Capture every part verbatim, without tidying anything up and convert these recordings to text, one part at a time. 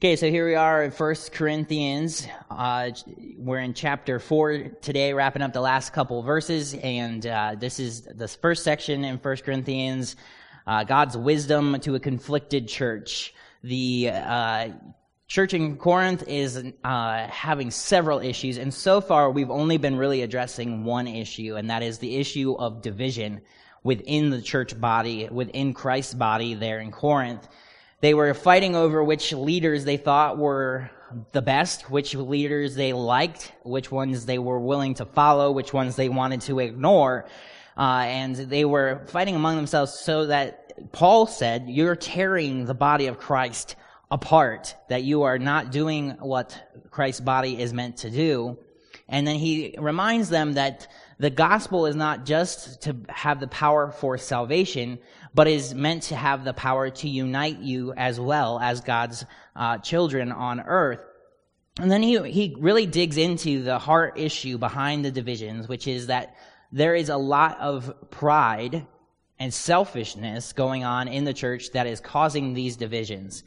Okay, so here we are in First Corinthians. Uh, we're in chapter four today, wrapping up the last couple verses, and uh, this is the first section in First Corinthians, uh, God's wisdom to a conflicted church. The uh, church in Corinth is uh, having several issues, and so far we've only been really addressing one issue, and that is the issue of division within the church body, within Christ's body there in Corinth. They were fighting over which leaders they thought were the best, which leaders they liked, which ones they were willing to follow, which ones they wanted to ignore. Uh, and they were fighting among themselves so that Paul said, you're tearing the body of Christ apart, that you are not doing what Christ's body is meant to do. And then he reminds them that the gospel is not just to have the power for salvation, but is meant to have the power to unite you as well as God's uh, children on earth. And then he he really digs into the heart issue behind the divisions, which is that there is a lot of pride and selfishness going on in the church that is causing these divisions.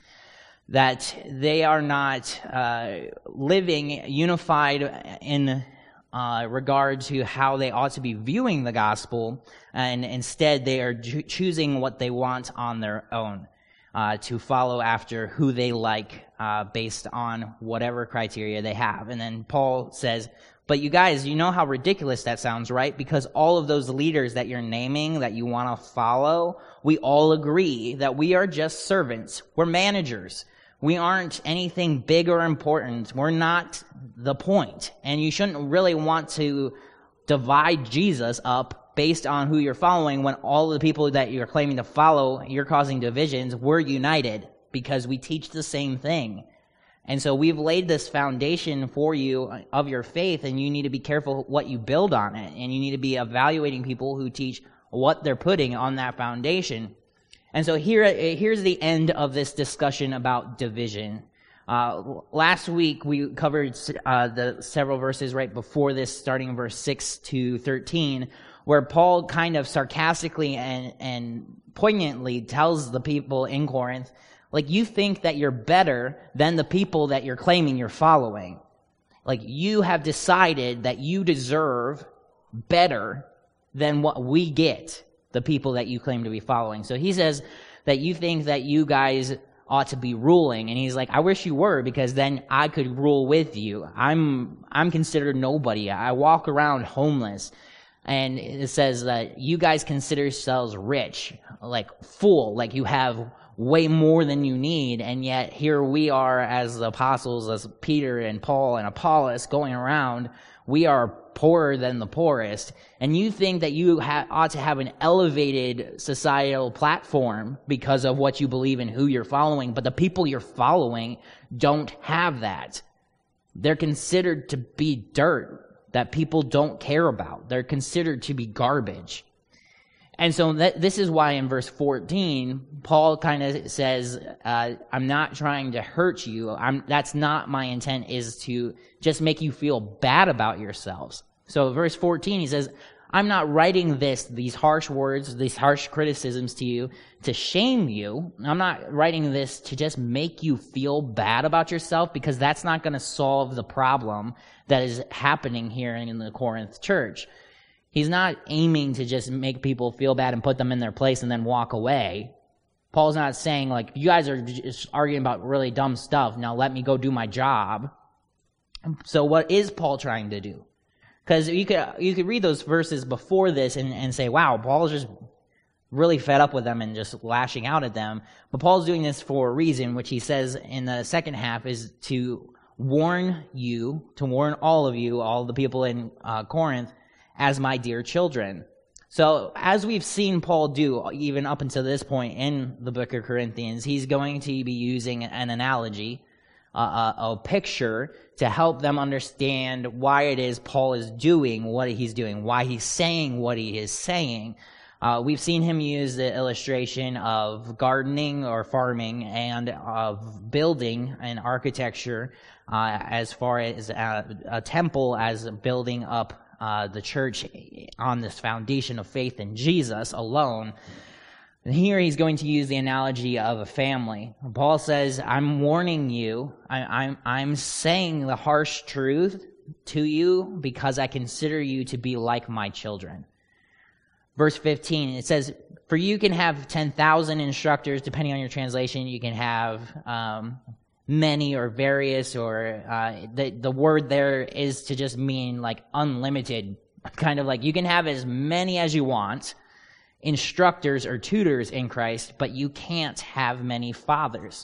That they are not uh, living unified in uh, regard to how they ought to be viewing the gospel, and instead they are cho- choosing what they want on their own, uh, to follow after who they like uh, based on whatever criteria they have. And then Paul says, but you guys, you know how ridiculous that sounds, right? Because all of those leaders that you're naming, that you want to follow, we all agree that we are just servants. We're managers. We aren't anything big or important. We're not the point. And you shouldn't really want to divide Jesus up based on who you're following when all the people that you're claiming to follow, you're causing divisions. We're united because we teach the same thing. And so we've laid this foundation for you of your faith, and you need to be careful what you build on it. And you need to be evaluating people who teach what they're putting on that foundation. And so here, here's the end of this discussion about division. Uh, last week we covered uh, the several verses right before this, starting in verse six to thirteen, where Paul kind of sarcastically and, and poignantly tells the people in Corinth, like, you think that you're better than the people that you're claiming you're following. Like, you have decided that you deserve better than what we get, the people that you claim to be following. So he says that you think that you guys ought to be ruling, and he's like, I wish you were, because then I could rule with you. I'm I'm considered nobody. I walk around homeless. And it says that you guys consider yourselves rich, like full, like you have way more than you need, and yet here we are as the apostles, as Peter and Paul and Apollos going around, we are poorer than the poorest, and you think that you ha- ought to have an elevated societal platform because of what you believe in, who you're following, but the people you're following don't have that. They're considered to be dirt that people don't care about. They're considered to be garbage. And so that, this is why in verse fourteen, Paul kind of says, uh, I'm not trying to hurt you. I'm, that's not my intent, is to just make you feel bad about yourselves. So verse fourteen, he says, I'm not writing this, these harsh words, these harsh criticisms to you to shame you. I'm not writing this to just make you feel bad about yourself, because that's not going to solve the problem that is happening here in the Corinth church. He's not aiming to just make people feel bad and put them in their place and then walk away. Paul's not saying, like, you guys are just arguing about really dumb stuff. Now let me go do my job. So what is Paul trying to do? Because you could you could read those verses before this and, and say, wow, Paul's just really fed up with them and just lashing out at them. But Paul's doing this for a reason, which he says in the second half is to warn you, to warn all of you, all the people in uh, Corinth, as my dear children. So as we've seen Paul do, even up until this point in the book of Corinthians, he's going to be using an analogy, uh, a, a picture, to help them understand why it is Paul is doing what he's doing, why he's saying what he is saying. Uh, we've seen him use the illustration of gardening or farming and of building and architecture uh, as far as a, a temple as building up Uh, the church on this foundation of faith in Jesus alone. And here he's going to use the analogy of a family. Paul says, I'm warning you, I, I'm, I'm saying the harsh truth to you because I consider you to be like my children. Verse fifteen, it says, for you can have ten thousand instructors, depending on your translation. You can have um, many or various, or uh, the, the word there is to just mean like unlimited. Kind of like you can have as many as you want, instructors or tutors in Christ, but you can't have many fathers.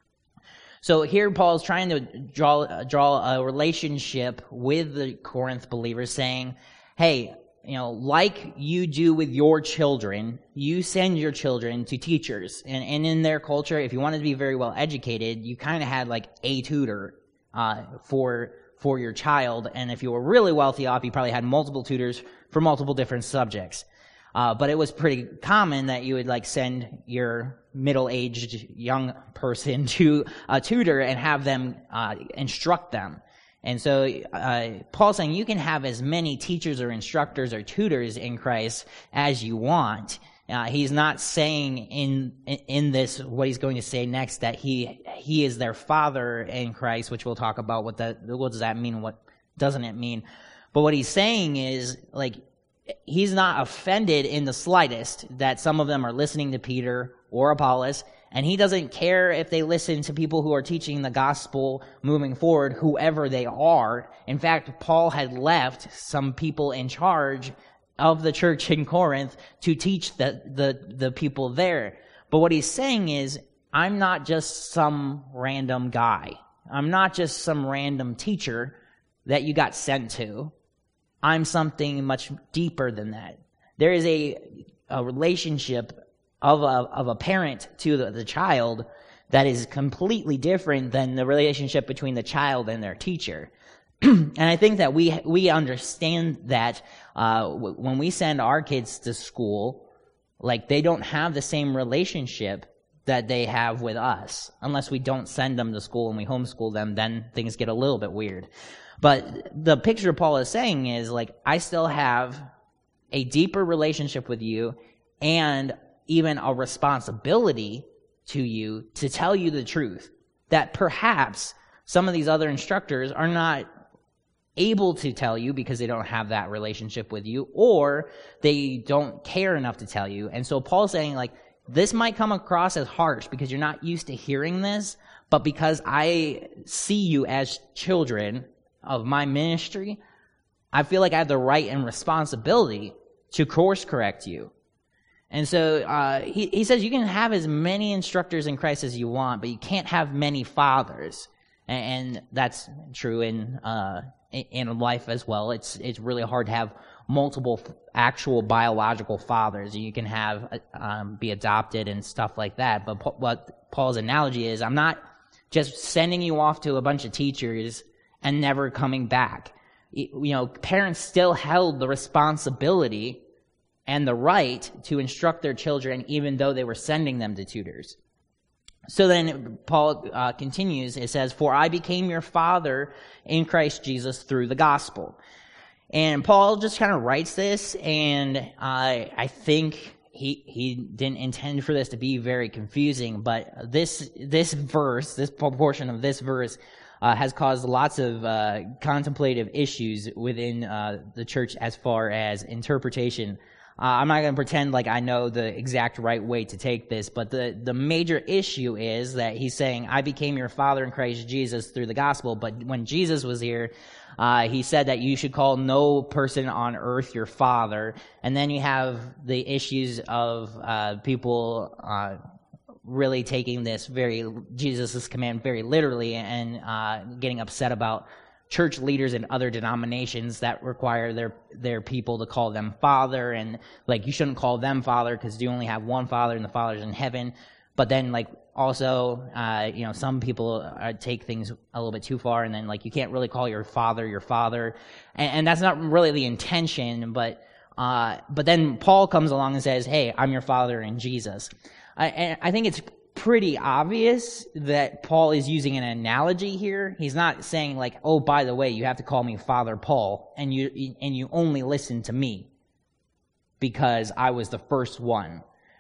So here Paul's trying to draw draw a relationship with the Corinth believers, saying, hey, you know, like you do with your children, you send your children to teachers. And, and in their culture, if you wanted to be very well educated, you kind of had like a tutor uh, for for your child. And if you were really wealthy off, you probably had multiple tutors for multiple different subjects. Uh, but it was pretty common that you would like send your middle-aged young person to a tutor and have them uh, instruct them. And so uh, Paul's saying you can have as many teachers or instructors or tutors in Christ as you want. Uh, he's not saying in in this what he's going to say next that he he is their father in Christ, which we'll talk about. What that what does that mean? What doesn't it mean? But what he's saying is like he's not offended in the slightest that some of them are listening to Peter or Apollos. And he doesn't care if they listen to people who are teaching the gospel moving forward, whoever they are. In fact, Paul had left some people in charge of the church in Corinth to teach the, the, the people there. But what he's saying is, I'm not just some random guy. I'm not just some random teacher that you got sent to. I'm something much deeper than that. There is a, a relationship of a, of a parent to the, the child that is completely different than the relationship between the child and their teacher. And I think that we we understand that uh, w- when we send our kids to school, like they don't have the same relationship that they have with us. Unless we don't send them to school and we homeschool them, then things get a little bit weird. But the picture Paul is saying is like, I still have a deeper relationship with you and even a responsibility to you to tell you the truth that perhaps some of these other instructors are not able to tell you because they don't have that relationship with you, or they don't care enough to tell you. And so Paul's saying like, this might come across as harsh because you're not used to hearing this, but because I see you as children of my ministry, I feel like I have the right and responsibility to course correct you. And so uh, he, he says you can have as many instructors in Christ as you want, but you can't have many fathers. And, and that's true in uh, in life as well. It's it's really hard to have multiple actual biological fathers. You can have um, be adopted and stuff like that. But what Paul's analogy is, I'm not just sending you off to a bunch of teachers and never coming back. You know, parents still held the responsibility and the right to instruct their children, even though they were sending them to tutors. So then Paul uh, continues, it says, for I became your father in Christ Jesus through the gospel. And Paul just kind of writes this, and uh, I think he he didn't intend for this to be very confusing, but this this verse, this portion of this verse, uh, has caused lots of uh, contemplative issues within uh, the church as far as interpretation. Uh, I'm not going to pretend like I know the exact right way to take this, but the, the major issue is that he's saying, I became your father in Christ Jesus through the gospel, but when Jesus was here, uh, he said that you should call no person on earth your father, and then you have the issues of uh, people uh, really taking this very, Jesus' command very literally and uh, getting upset about church leaders in other denominations that require their their people to call them father, and like you shouldn't call them father because you only have one father and the father's in heaven. But then like also uh you know some people uh, take things a little bit too far, and then like you can't really call your father your father, and, and that's not really the intention. But uh but then Paul comes along and says, hey, I'm your father in Jesus. I, and I think it's pretty obvious that Paul is using an analogy here. He's not saying like, oh, by the way, you have to call me Father Paul, and you and you only listen to me because I was the first one.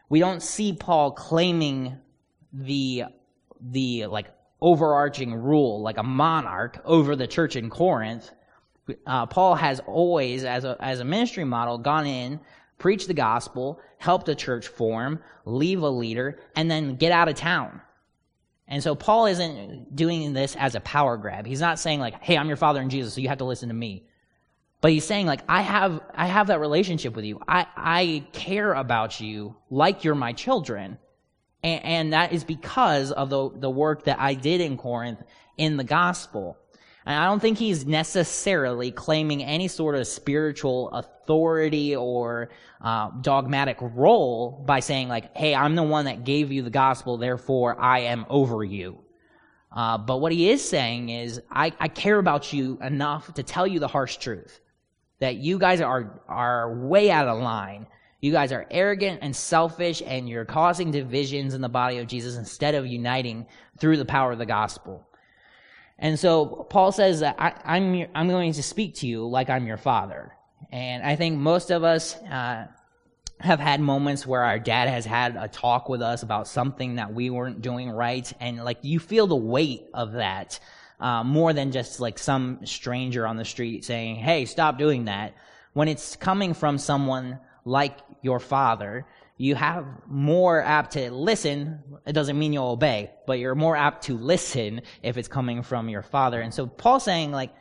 We don't see Paul claiming the, the like overarching rule, like a monarch over the church in Corinth. Uh, Paul has always, as a, as a ministry model, gone in, preached the gospel, helped a church form, leave a leader, and then get out of town. And so Paul isn't doing this as a power grab. He's not saying like, hey, I'm your father in Jesus, so you have to listen to me. But he's saying like, I have, I have that relationship with you. I, I care about you like you're my children. And, and that is because of the, the work that I did in Corinth in the gospel. And I don't think he's necessarily claiming any sort of spiritual authority or uh, dogmatic role by saying like, hey, I'm the one that gave you the gospel, therefore I am over you. Uh, but what he is saying is, I, I care about you enough to tell you the harsh truth, that you guys are, are way out of line. You guys are arrogant and selfish, and you're causing divisions in the body of Jesus instead of uniting through the power of the gospel. And so Paul says that I, I'm your, I'm going to speak to you like I'm your father. And I think most of us uh, have had moments where our dad has had a talk with us about something that we weren't doing right, and like you feel the weight of that uh, more than just like some stranger on the street saying, "Hey, stop doing that." When it's coming from someone like your father, you have more apt to listen. It doesn't mean you'll obey, but you're more apt to listen if it's coming from your father. And so Paul's saying, like,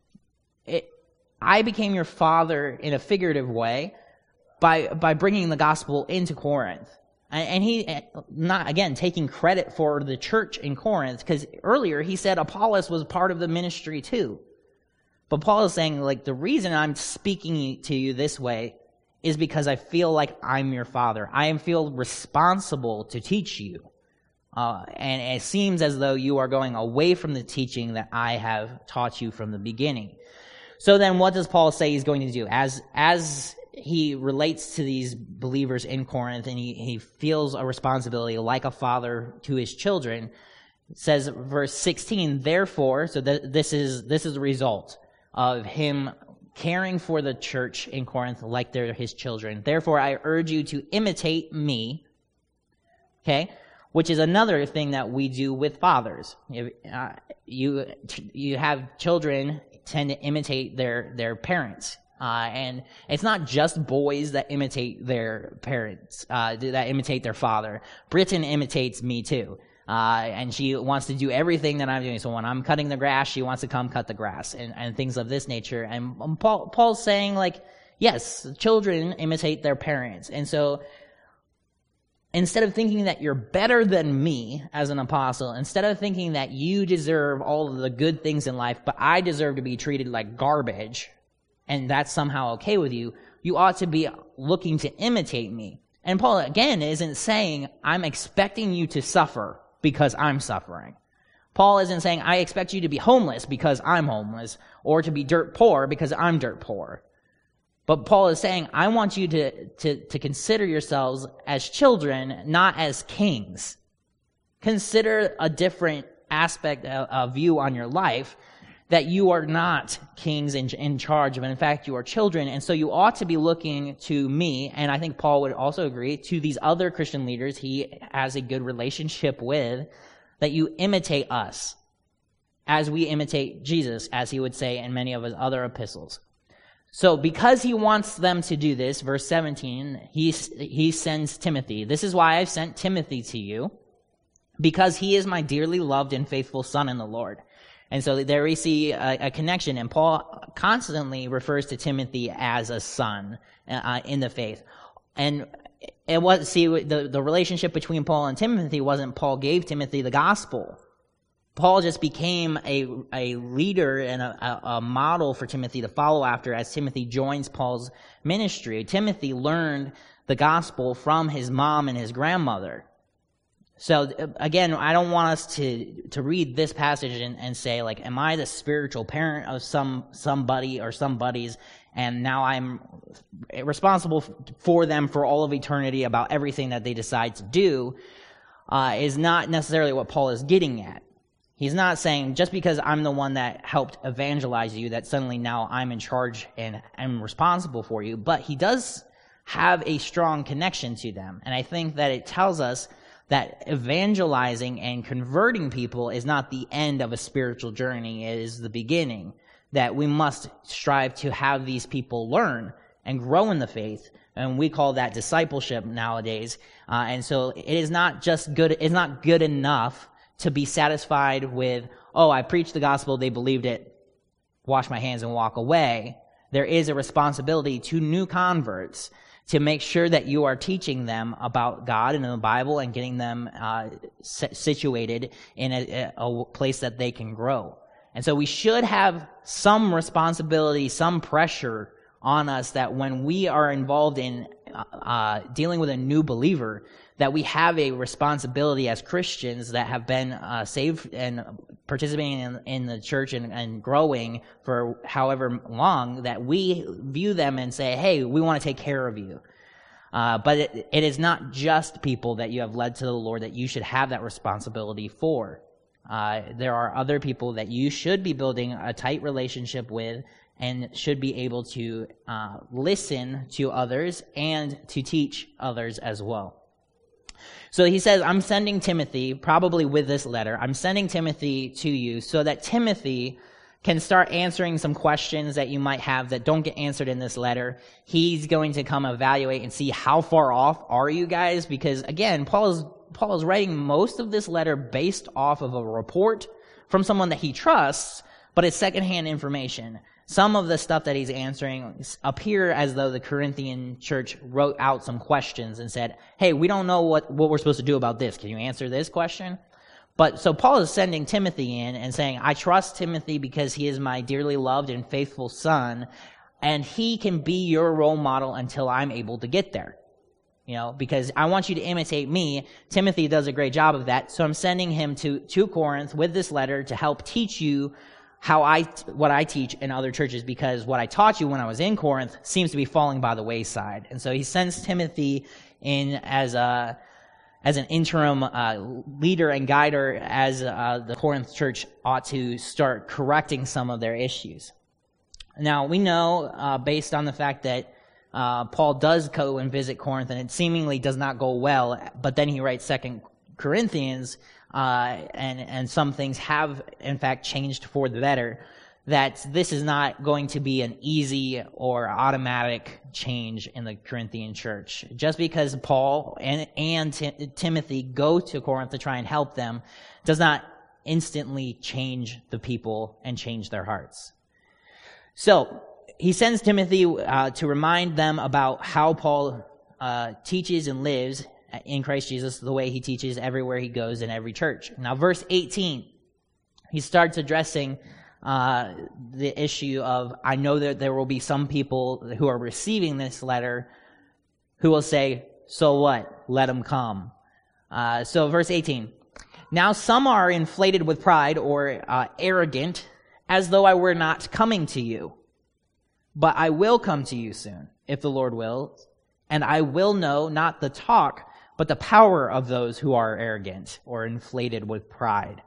it, I became your father in a figurative way by by bringing the gospel into Corinth. And, and he, not, again, taking credit for the church in Corinth, because earlier he said Apollos was part of the ministry too. But Paul is saying, like, the reason I'm speaking to you this way is because I feel like I'm your father. I feel responsible to teach you. Uh, and it seems as though you are going away from the teaching that I have taught you from the beginning. So then what does Paul say he's going to do? As as he relates to these believers in Corinth, and he, he feels a responsibility like a father to his children, it says verse sixteen, therefore, so th- this is this is the result of him caring for the church in Corinth like they're his children. Therefore, I urge you to imitate me, okay? Which is another thing that we do with fathers. If, uh, you you have children tend to imitate their, their parents. Uh, and it's not just boys that imitate their parents, uh, that imitate their father. Britton imitates me too. Uh, and she wants to do everything that I'm doing. So when I'm cutting the grass, she wants to come cut the grass and, and things of this nature. And um, Paul, Paul's saying, like, yes, children imitate their parents. And so instead of thinking that you're better than me as an apostle, instead of thinking that you deserve all of the good things in life, but I deserve to be treated like garbage, and that's somehow okay with you, you ought to be looking to imitate me. And Paul, again, isn't saying, I'm expecting you to suffer because I'm suffering. Paul isn't saying, I expect you to be homeless because I'm homeless, or to be dirt poor because I'm dirt poor. But Paul is saying, I want you to, to, to consider yourselves as children, not as kings. Consider a different aspect of, of view on your life, that you are not kings in, in charge of, and in fact, you are children, and so you ought to be looking to me, and I think Paul would also agree, to these other Christian leaders he has a good relationship with, that you imitate us, as we imitate Jesus, as he would say in many of his other epistles. So because he wants them to do this, verse seventeen, he, he sends Timothy. This is why I've sent Timothy to you, because he is my dearly loved and faithful son in the Lord. And so there we see a, a connection, and Paul constantly refers to Timothy as a son uh, in the faith. And it was, see, the, the relationship between Paul and Timothy wasn't Paul gave Timothy the gospel. Paul just became a, a leader and a, a model for Timothy to follow after as Timothy joins Paul's ministry. Timothy learned the gospel from his mom and his grandmother. So again, I don't want us to, to read this passage and, and say, like, am I the spiritual parent of some somebody or somebody's, and now I'm responsible for them for all of eternity about everything that they decide to do, uh, is not necessarily what Paul is getting at. He's not saying, just because I'm the one that helped evangelize you, that suddenly now I'm in charge and I'm responsible for you. But he does have a strong connection to them. And I think that it tells us that evangelizing and converting people is not the end of a spiritual journey, it is the beginning. That we must strive to have these people learn and grow in the faith. And we call that discipleship nowadays. Uh, and so it is not just good, it's not good enough to be satisfied with, oh, I preached the gospel, they believed it, wash my hands and walk away. There is a responsibility to new converts to make sure that you are teaching them about God and the Bible and getting them uh, situated in a, a place that they can grow. And so we should have some responsibility, some pressure on us that when we are involved in uh, dealing with a new believer, that we have a responsibility as Christians that have been uh, saved and participating in, in the church and, and growing for however long, that we view them and say, hey, we want to take care of you. Uh, but it, it is not just people that you have led to the Lord that you should have that responsibility for. Uh, there are other people that you should be building a tight relationship with and should be able to uh, listen to others and to teach others as well. So he says, I'm sending Timothy, probably with this letter, I'm sending Timothy to you so that Timothy can start answering some questions that you might have that don't get answered in this letter. He's going to come evaluate and see how far off are you guys, because again, Paul is, Paul is writing most of this letter based off of a report from someone that he trusts, but it's secondhand information. Some of the stuff that he's answering appear as though the Corinthian church wrote out some questions and said, hey, we don't know what, what we're supposed to do about this. Can you answer this question? But so Paul is sending Timothy in and saying, I trust Timothy because he is my dearly loved and faithful son, and he can be your role model until I'm able to get there. You know, because I want you to imitate me. Timothy does a great job of that. So I'm sending him to, to Corinth with this letter to help teach you how I, what I teach in other churches, because what I taught you when I was in Corinth seems to be falling by the wayside. And so he sends Timothy in as a, as an interim uh, leader and guider as uh, the Corinth church ought to start correcting some of their issues. Now, we know, uh, based on the fact that uh, Paul does go and visit Corinth, and it seemingly does not go well, but then he writes Second Corinthians, Uh, and, and some things have, in fact, changed for the better, that this is not going to be an easy or automatic change in the Corinthian church. Just because Paul and, and Tim- Timothy go to Corinth to try and help them does not instantly change the people and change their hearts. So, he sends Timothy uh, to remind them about how Paul uh, teaches and lives in Christ Jesus, the way he teaches everywhere he goes in every church. Now, verse eighteen, he starts addressing uh, the issue of, I know that there will be some people who are receiving this letter who will say, so what? Let them come. Uh, so, verse eighteen, now some are inflated with pride or uh, arrogant, as though I were not coming to you. But I will come to you soon, if the Lord wills, and I will know not the talk, but the power of those who are arrogant or inflated with pride.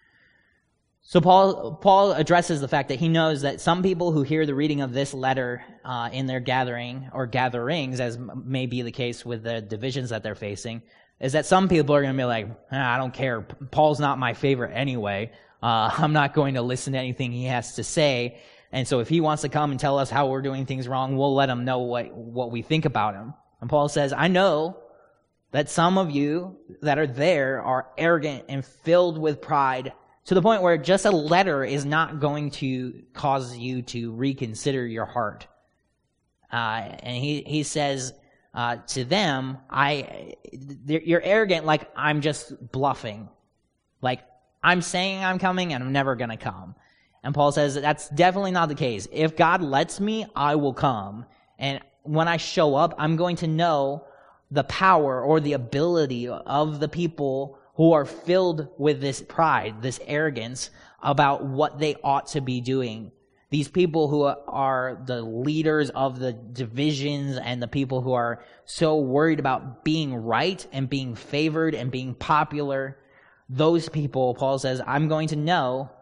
So Paul Paul addresses the fact that he knows that some people who hear the reading of this letter uh, in their gathering or gatherings, as may be the case with the divisions that they're facing, is that some people are going to be like, ah, I don't care. Paul's not my favorite anyway. Uh, I'm not going to listen to anything he has to say. And so if he wants to come and tell us how we're doing things wrong, we'll let him know what, what we think about him. And Paul says, I know that some of you that are there are arrogant and filled with pride to the point where just a letter is not going to cause you to reconsider your heart. Uh, and he, he says uh, to them, I, you're arrogant like I'm just bluffing. Like I'm saying I'm coming and I'm never going to come. And Paul says that's definitely not the case. If God lets me, I will come. And when I show up, I'm going to know the power or the ability of the people who are filled with this pride, this arrogance about what they ought to be doing. These people who are the leaders of the divisions and the people who are so worried about being right and being favored and being popular, those people, Paul says, I'm going to know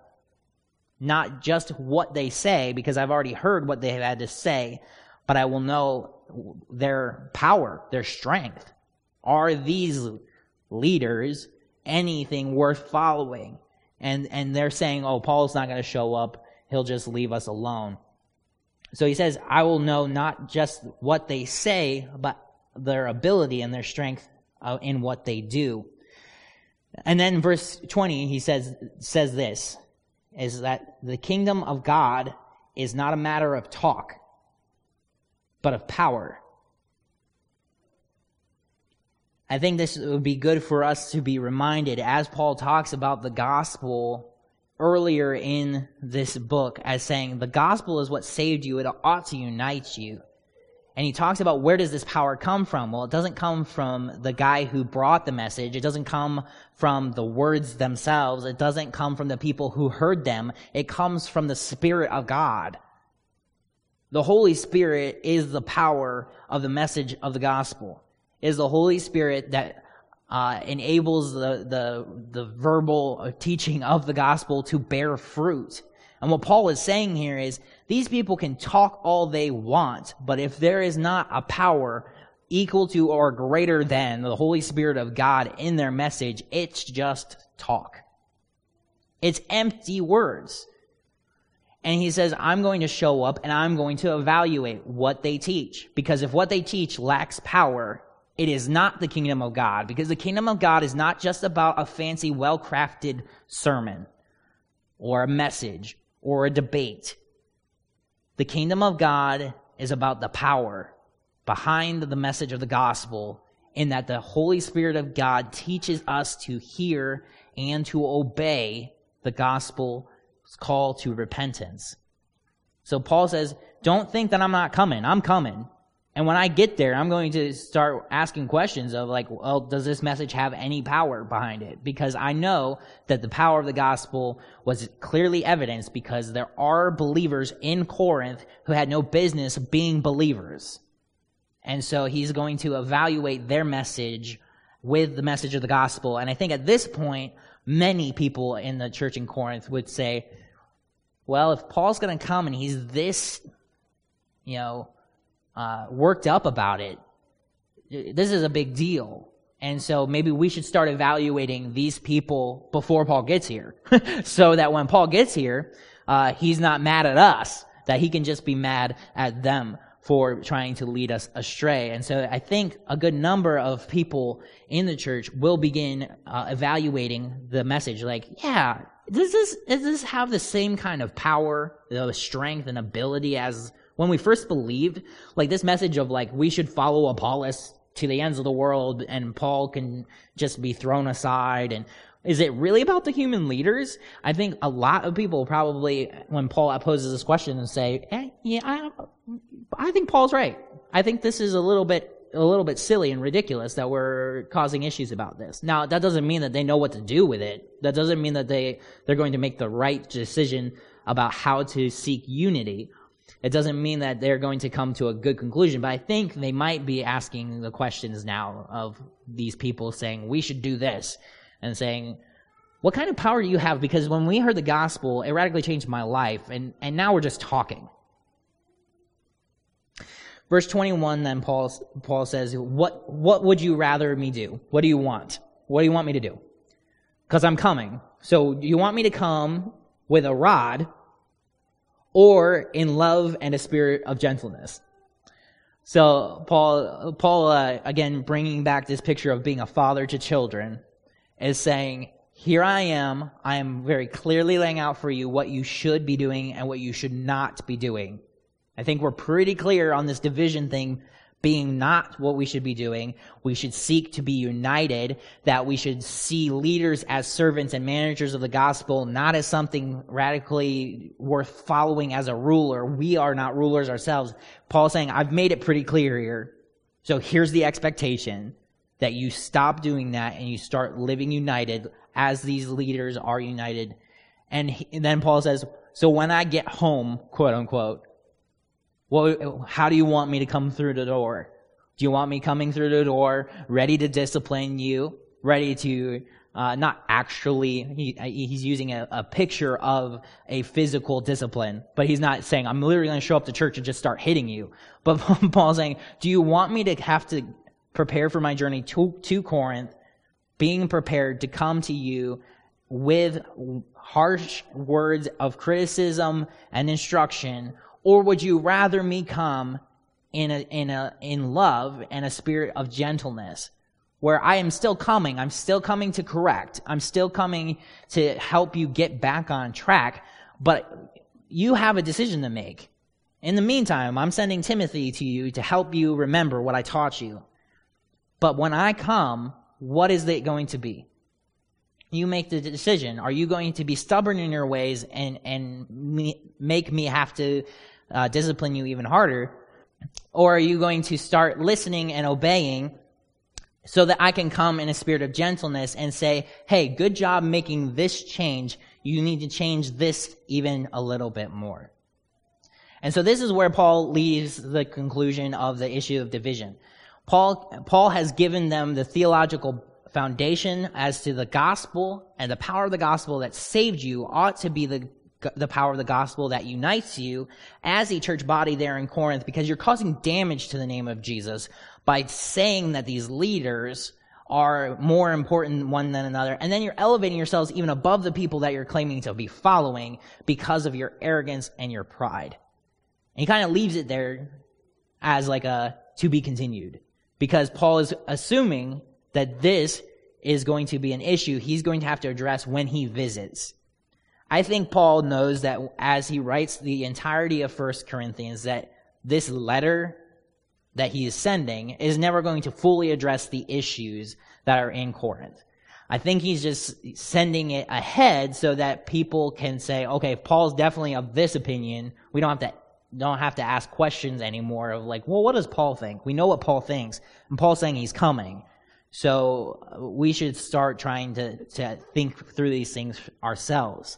not just what they say, because I've already heard what they have had to say, but I will know their power, their strength. Are these leaders anything worth following? And and they're saying, oh, Paul's not going to show up. He'll just leave us alone. So he says, I will know not just what they say, but their ability and their strength uh, in what they do. And then verse twenty, he says says this, is that the kingdom of God is not a matter of talk, but of power. I think this would be good for us to be reminded as Paul talks about the gospel earlier in this book as saying the gospel is what saved you. It ought to unite you. And he talks about where does this power come from? Well, it doesn't come from the guy who brought the message. It doesn't come from the words themselves. It doesn't come from the people who heard them. It comes from the Spirit of God. The Holy Spirit is the power of the message of the gospel. It is the Holy Spirit that uh, enables the, the, the verbal teaching of the gospel to bear fruit. And what Paul is saying here is these people can talk all they want, but if there is not a power equal to or greater than the Holy Spirit of God in their message, it's just talk. It's empty words. And he says, I'm going to show up and I'm going to evaluate what they teach. Because if what they teach lacks power, it is not the kingdom of God. Because the kingdom of God is not just about a fancy, well-crafted sermon or a message or a debate. The kingdom of God is about the power behind the message of the gospel, in that the Holy Spirit of God teaches us to hear and to obey the gospel's call to repentance. So Paul says, don't think that I'm not coming. I'm coming. And when I get there, I'm going to start asking questions of like, well, does this message have any power behind it? Because I know that the power of the gospel was clearly evidenced because there are believers in Corinth who had no business being believers. And so he's going to evaluate their message with the message of the gospel. And I think at this point, many people in the church in Corinth would say, well, if Paul's going to come and he's this, you know, Uh, worked up about it, this is a big deal. And so maybe we should start evaluating these people before Paul gets here so that when Paul gets here, uh, he's not mad at us, that he can just be mad at them for trying to lead us astray. And so I think a good number of people in the church will begin uh, evaluating the message like, yeah, does this, does this have the same kind of power, the strength and ability as when we first believed? Like this message of like, we should follow Apollos to the ends of the world and Paul can just be thrown aside. And is it really about the human leaders? I think a lot of people probably, when Paul poses this question, and say, eh, yeah, I, I think Paul's right. I think this is a little bit, a little bit silly and ridiculous that we're causing issues about this. Now, that doesn't mean that they know what to do with it. That doesn't mean that they, they're going to make the right decision about how to seek unity. It doesn't mean that they're going to come to a good conclusion, but I think they might be asking the questions now of these people saying, we should do this, and saying, what kind of power do you have? Because when we heard the gospel, it radically changed my life, and, and now we're just talking. Verse twenty-one, then Paul, Paul says, what, what would you rather me do? What do you want? What do you want me to do? Because I'm coming. So you want me to come with a rod, or in love and a spirit of gentleness? So Paul, Paul uh, again, bringing back this picture of being a father to children, is saying, here I am. I am very clearly laying out for you what you should be doing and what you should not be doing. I think we're pretty clear on this division thing being not what we should be doing. We should seek to be united, that we should see leaders as servants and managers of the gospel, not as something radically worth following as a ruler. We are not rulers ourselves. Paul's saying, I've made it pretty clear here. So here's the expectation, that you stop doing that and you start living united as these leaders are united. And, he, and then Paul says, so when I get home, quote unquote, well, how do you want me to come through the door? Do you want me coming through the door, ready to discipline you, ready to Uh, not actually, he, he's using a, a picture of a physical discipline, but he's not saying, I'm literally going to show up to church and just start hitting you. But Paul's saying, do you want me to have to prepare for my journey to, to Corinth, being prepared to come to you with harsh words of criticism and instruction, or would you rather me come in a, in a, in love and a spirit of gentleness? Where I am still coming, I'm still coming to correct, I'm still coming to help you get back on track, but you have a decision to make. In the meantime, I'm sending Timothy to you to help you remember what I taught you. But when I come, what is it going to be? You make the decision. Are you going to be stubborn in your ways and, and me, make me have to uh, discipline you even harder? Or are you going to start listening and obeying so that I can come in a spirit of gentleness and say, hey, good job making this change. You need to change this even a little bit more. And so this is where Paul leaves the conclusion of the issue of division. Paul, Paul has given them the theological foundation as to the gospel, and the power of the gospel that saved you ought to be the the power of the gospel that unites you as a church body there in Corinth, because you're causing damage to the name of Jesus by saying that these leaders are more important one than another, and then you're elevating yourselves even above the people that you're claiming to be following because of your arrogance and your pride. And he kind of leaves it there as like a to be continued, because Paul is assuming that this is going to be an issue he's going to have to address when he visits. I think Paul knows that as he writes the entirety of First Corinthians, that this letter that he is sending is never going to fully address the issues that are in Corinth. I think he's just sending it ahead so that people can say, okay, Paul's definitely of this opinion. We don't have to don't have to ask questions anymore of like, well, what does Paul think? We know what Paul thinks, and Paul's saying he's coming. So we should start trying to, to think through these things ourselves.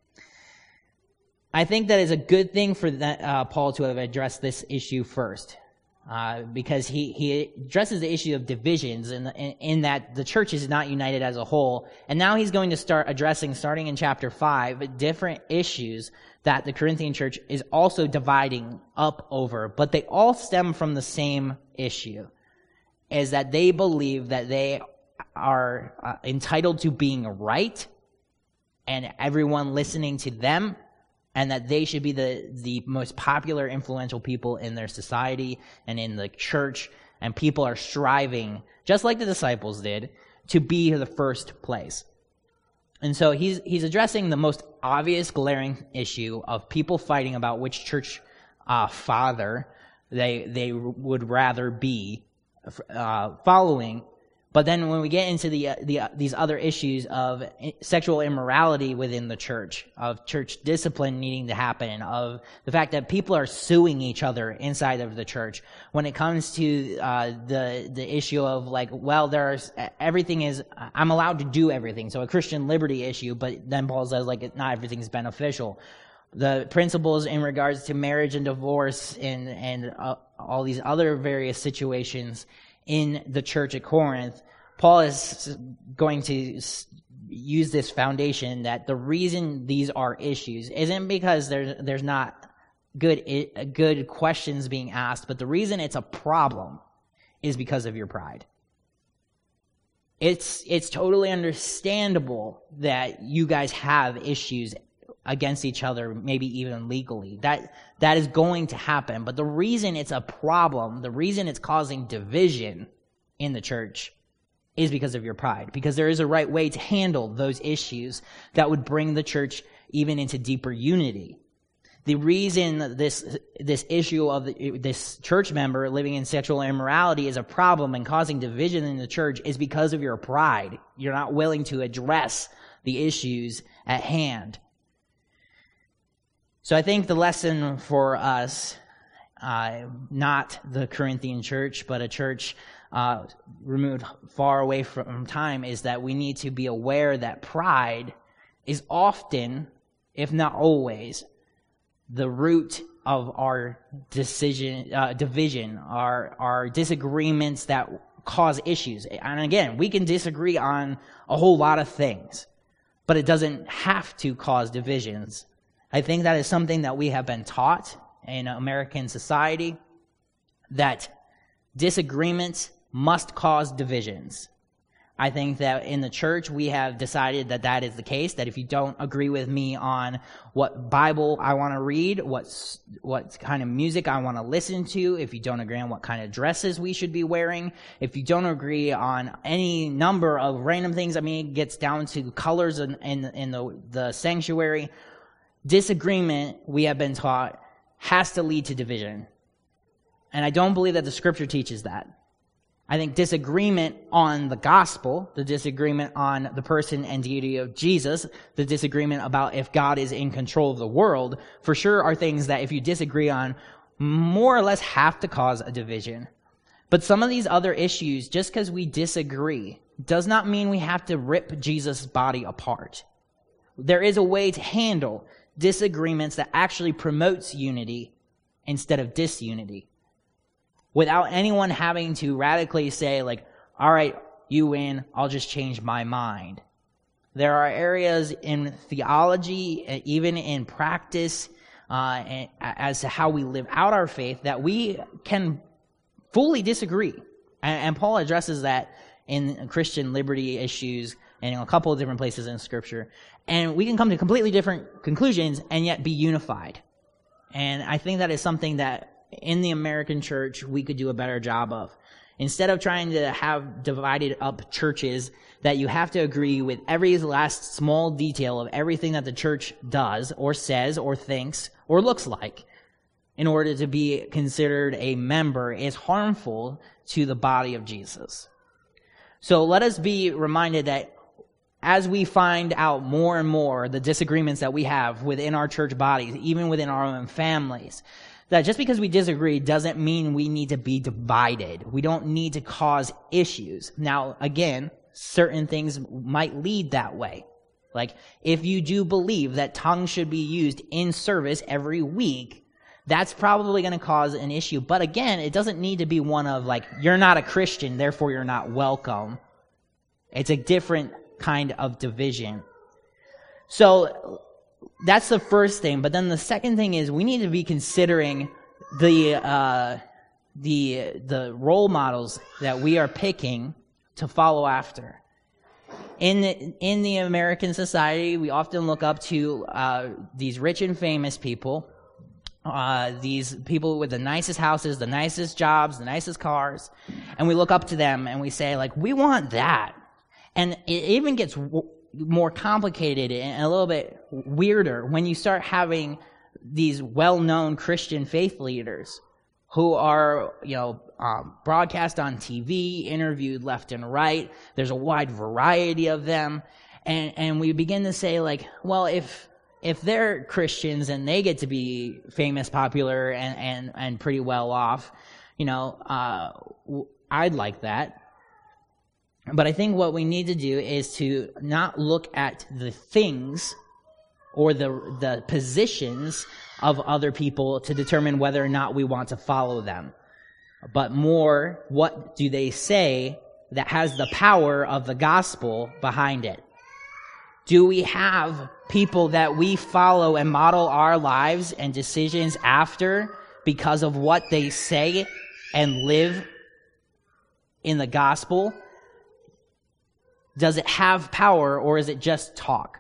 I think that is a good thing for that, uh, Paul to have addressed this issue first, uh, because he, he addresses the issue of divisions in, in, in that the church is not united as a whole. And now he's going to start addressing, starting in chapter five, different issues that the Corinthian church is also dividing up over, but they all stem from the same issue, is that they believe that they are uh, entitled to being right and everyone listening to them, and that they should be the, the most popular, influential people in their society and in the church, and people are striving, just like the disciples did, to be the first place. And so he's he's addressing the most obvious glaring issue of people fighting about which church uh, father they they would rather be uh, following. But then when we get into the uh, the uh, these other issues of sexual immorality within the church, of church discipline needing to happen, of the fact that people are suing each other inside of the church, when it comes to uh, the the issue of like, well, there's everything is I'm allowed to do everything, so a Christian liberty issue, but then Paul says like not everything's beneficial. The principles in regards to marriage and divorce and and uh, all these other various situations in the church at Corinth, Paul is going to use this foundation that the reason these are issues isn't because there's there's not good good questions being asked, but the reason it's a problem is because of your pride. It's it's totally understandable that you guys have issues against each other, maybe even legally. That that is going to happen. But the reason it's a problem, the reason it's causing division in the church is because of your pride. Because there is a right way to handle those issues that would bring the church even into deeper unity. The reason this this issue of the, this church member living in sexual immorality is a problem and causing division in the church is because of your pride. You're not willing to address the issues at hand. So I think the lesson for us, uh, not the Corinthian church, but a church uh, removed far away from time, is that we need to be aware that pride is often, if not always, the root of our decision, uh, division, our our disagreements that cause issues. And again, we can disagree on a whole lot of things, but it doesn't have to cause divisions. I think that is something that we have been taught in American society, that disagreements must cause divisions. I think that in the church we have decided that that is the case, that if you don't agree with me on what Bible I want to read, what, what kind of music I want to listen to, if you don't agree on what kind of dresses we should be wearing, if you don't agree on any number of random things, I mean, it gets down to colors in, in, in the, the sanctuary, disagreement, we have been taught, has to lead to division. And I don't believe that the scripture teaches that. I think disagreement on the gospel, the disagreement on the person and deity of Jesus, the disagreement about if God is in control of the world, for sure are things that if you disagree on, more or less have to cause a division. But some of these other issues, just because we disagree, does not mean we have to rip Jesus' body apart. There is a way to handle disagreements that actually promotes unity instead of disunity, without anyone having to radically say, like, all right, you win, I'll just change my mind. There are areas in theology, even in practice, uh, as to how we live out our faith, that we can fully disagree. And, and Paul addresses that in Christian liberty issues and in a couple of different places in Scripture. And we can come to completely different conclusions and yet be unified. And I think that is something that in the American church we could do a better job of. Instead of trying to have divided up churches that you have to agree with every last small detail of everything that the church does or says or thinks or looks like in order to be considered a member is harmful to the body of Jesus. So let us be reminded that as we find out more and more the disagreements that we have within our church bodies, even within our own families, that just because we disagree doesn't mean we need to be divided. We don't need to cause issues. Now, again, certain things might lead that way. Like, if you do believe that tongues should be used in service every week, that's probably going to cause an issue. But again, it doesn't need to be one of, like, you're not a Christian, therefore you're not welcome. It's a different kind of division. So that's the first thing. But then the second thing is we need to be considering the uh, the the role models that we are picking to follow after. In the, in the American society, we often look up to uh, these rich and famous people, uh, these people with the nicest houses, the nicest jobs, the nicest cars, and we look up to them and we say, like, we want that. And it even gets w- more complicated and a little bit weirder when you start having these well-known Christian faith leaders who are, you know, um, broadcast on T V, interviewed left and right. There's a wide variety of them. And, and we begin to say, like, well, if, if they're Christians and they get to be famous, popular, and, and, and pretty well off, you know, uh, I'd like that. But I think what we need to do is to not look at the things or the the positions of other people to determine whether or not we want to follow them, but more, what do they say that has the power of the gospel behind it? Do we have people that we follow and model our lives and decisions after because of what they say and live in the gospel? Does it have power, or is it just talk?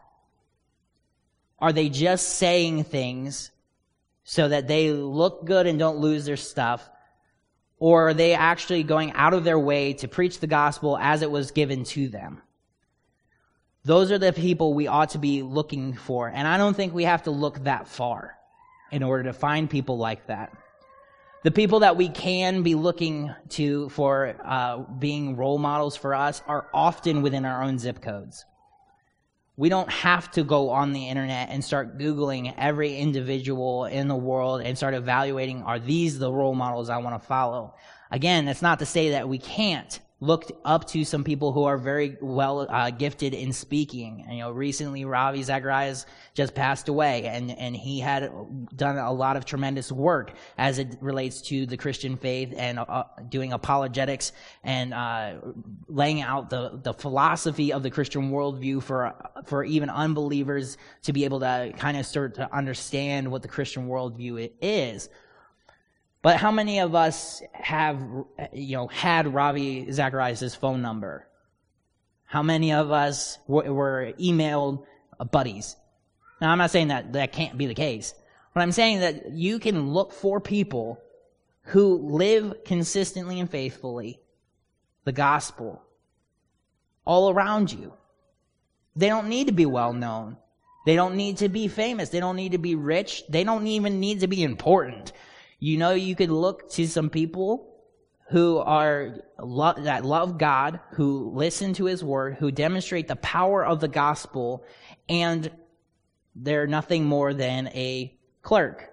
Are they just saying things so that they look good and don't lose their stuff? Or are they actually going out of their way to preach the gospel as it was given to them? Those are the people we ought to be looking for. And I don't think we have to look that far in order to find people like that. The people that we can be looking to for uh, being role models for us are often within our own zip codes. We don't have to go on the internet and start Googling every individual in the world and start evaluating, are these the role models I want to follow? Again, that's not to say that we can't looked up to some people who are very well uh, gifted in speaking. And, you know, recently Ravi Zacharias just passed away, and, and he had done a lot of tremendous work as it relates to the Christian faith and uh, doing apologetics and uh, laying out the, the philosophy of the Christian worldview for for even unbelievers to be able to kind of start to understand what the Christian worldview is. But how many of us have, you know, had Ravi Zacharias' phone number? How many of us w- were emailed buddies? Now, I'm not saying that that can't be the case, but I'm saying that you can look for people who live consistently and faithfully the gospel all around you. They don't need to be well known. They don't need to be famous. They don't need to be rich. They don't even need to be important. You know, you could look to some people who are lo- that love God, who listen to His word, who demonstrate the power of the gospel, and they're nothing more than a clerk.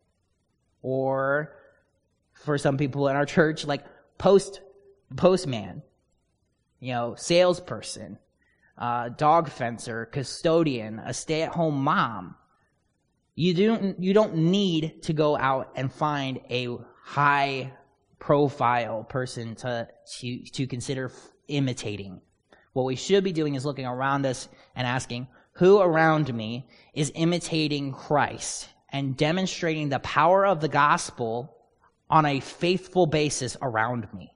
Or, for some people in our church, like post postman, you know, salesperson, uh, dog fencer, custodian, a stay-at-home mom. You don't, you don't need to go out and find a high-profile person to, to, to consider imitating. What we should be doing is looking around us and asking, who around me is imitating Christ and demonstrating the power of the gospel on a faithful basis around me?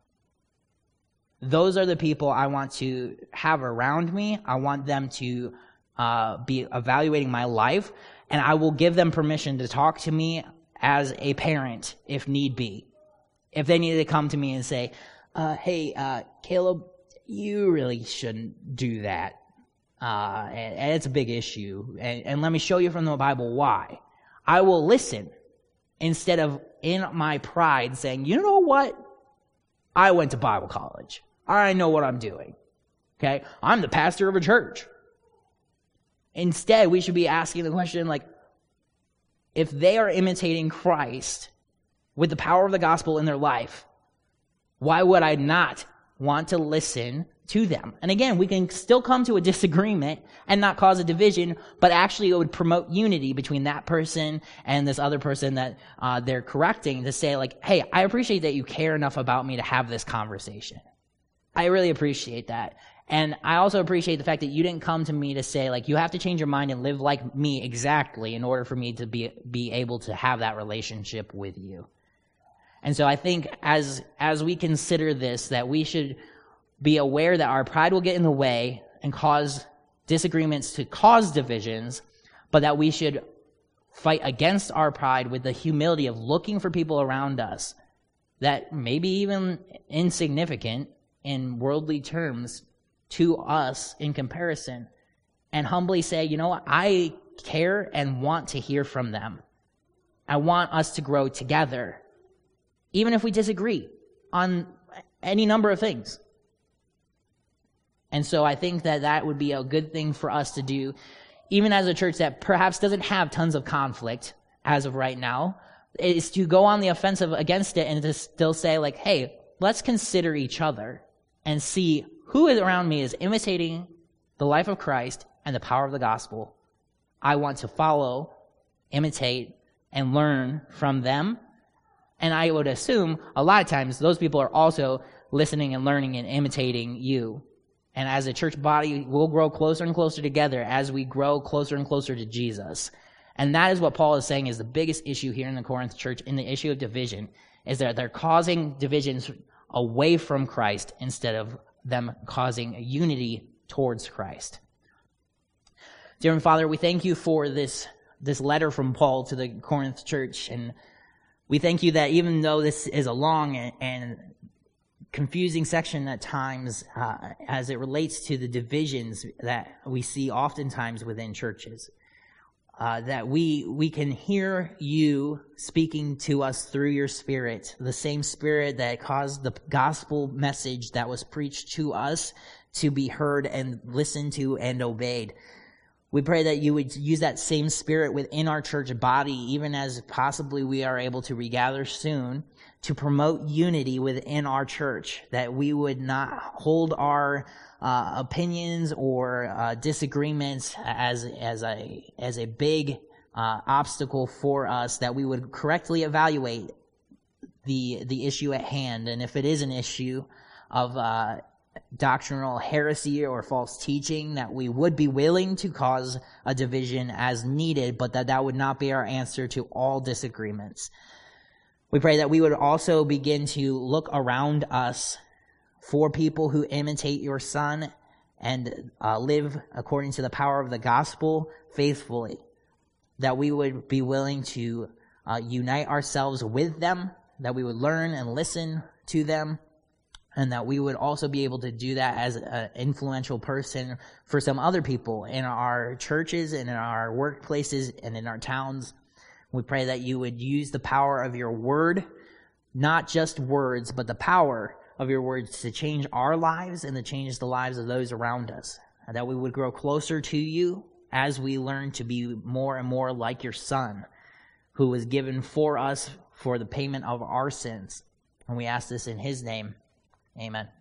Those are the people I want to have around me. I want them to uh, be evaluating my life. And I will give them permission to talk to me as a parent, if need be. If they need to come to me and say, uh, hey, uh, Caleb, you really shouldn't do that. Uh, and, and it's a big issue. And, and let me show you from the Bible why. I will listen instead of in my pride saying, you know what? I went to Bible college. I know what I'm doing. Okay? I'm the pastor of a church. Instead, we should be asking the question, like, if they are imitating Christ with the power of the gospel in their life, why would I not want to listen to them? And again, we can still come to a disagreement and not cause a division, but actually it would promote unity between that person and this other person that uh, they're correcting, to say, like, hey, I appreciate that you care enough about me to have this conversation. I really appreciate that. And I also appreciate the fact that you didn't come to me to say, like, you have to change your mind and live like me exactly in order for me to be be able to have that relationship with you. And so I think as as we consider this, that we should be aware that our pride will get in the way and cause disagreements to cause divisions, but that we should fight against our pride with the humility of looking for people around us that maybe even insignificant in worldly terms to us in comparison, and humbly say, you know what, I care and want to hear from them. I want us to grow together, even if we disagree on any number of things. And so I think that that would be a good thing for us to do, even as a church that perhaps doesn't have tons of conflict as of right now, is to go on the offensive against it and to still say, like, hey, let's consider each other and see who is around me is imitating the life of Christ and the power of the gospel. I want to follow, imitate, and learn from them. And I would assume a lot of times those people are also listening and learning and imitating you. And as a church body, we'll grow closer and closer together as we grow closer and closer to Jesus. And that is what Paul is saying is the biggest issue here in the Corinth church, in the issue of division, is that they're causing divisions away from Christ instead of them causing unity towards Christ. Dear Father, we thank you for this, this letter from Paul to the Corinth church, and we thank you that even though this is a long and, and confusing section at times, uh, as it relates to the divisions that we see oftentimes within churches, Uh, that we we can hear you speaking to us through your Spirit, the same Spirit that caused the gospel message that was preached to us to be heard and listened to and obeyed. We pray that you would use that same spirit within our church body, even as possibly we are able to regather soon, to promote unity within our church, that we would not hold our uh, opinions or uh, disagreements as as a as a big uh, obstacle for us, that we would correctly evaluate the the issue at hand, and if it is an issue of uh, doctrinal heresy or false teaching, that we would be willing to cause a division as needed, but that that would not be our answer to all disagreements. We pray that we would also begin to look around us for people who imitate your Son and uh, live according to the power of the gospel faithfully, that we would be willing to uh, unite ourselves with them, that we would learn and listen to them, and that we would also be able to do that as an influential person for some other people in our churches and in our workplaces and in our towns. We pray that you would use the power of your word, not just words, but the power of your words to change our lives and to change the lives of those around us. And that we would grow closer to you as we learn to be more and more like your Son, who was given for us for the payment of our sins. And we ask this in his name. Amen.